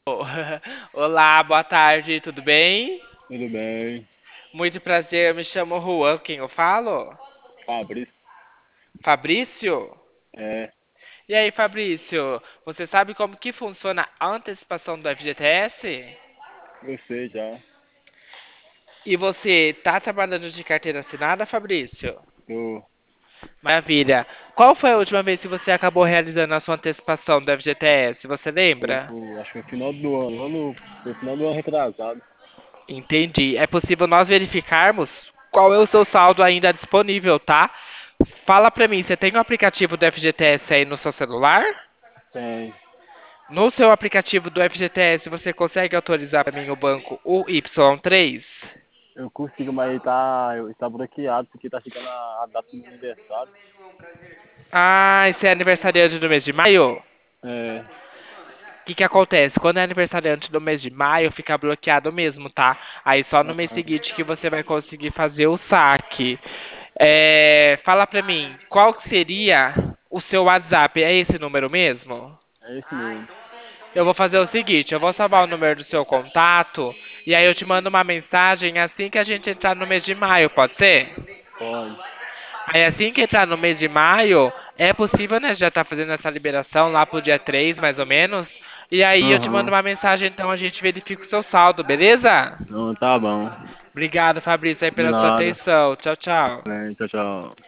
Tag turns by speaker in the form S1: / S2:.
S1: Olá, boa tarde, tudo bem?
S2: Tudo bem?
S1: Muito prazer, eu me chamo Juan, quem eu falo?
S2: Fabrício?
S1: Fabrício?
S2: É,
S1: E aí, Fabrício, você sabe como que funciona a antecipação do FGTS?
S2: eu sei já.
S1: E você tá trabalhando de carteira assinada, Fabrício?
S2: Eu,
S1: Maravilha. Qual foi a última vez que você acabou realizando a sua antecipação do FGTS? Você lembra?
S2: acho que no final do ano, foi final do ano retrasado.
S1: Entendi. É possível nós verificarmos qual é o seu saldo ainda disponível, tá? Fala pra mim, você tem o aplicativo do FGTS aí no seu celular?
S2: Tem.
S1: No seu aplicativo do FGTS, você consegue autorizar para mim o banco UY3?
S2: Eu consigo, mas está bloqueado porque tá chegando a data do meu aniversário.
S1: Ah, esse é aniversariante do mês de maio?
S2: É,
S1: O que que acontece? Quando é aniversariante do mês de maio, fica bloqueado mesmo, tá? Aí só no mês
S2: aham,
S1: seguinte que você vai conseguir fazer o saque. Fala pra mim, qual que seria o seu WhatsApp? É esse número mesmo?
S2: é esse mesmo.
S1: Eu vou fazer o seguinte, eu vou salvar o número do seu contato e aí eu te mando uma mensagem assim que a gente entrar no mês de maio, pode ser?
S2: Pode.
S1: Aí assim que entrar no mês de maio, é possível, né, já tá fazendo essa liberação lá pro dia 3, mais ou menos. E aí eu te mando
S2: Aham.
S1: uma mensagem, então a gente verifica o seu saldo, beleza?
S2: Não, tá bom.
S1: Obrigado, Fabrício, aí
S2: De
S1: pela sua
S2: nada.
S1: atenção. Tchau, tchau.
S2: Bem, tchau, tchau.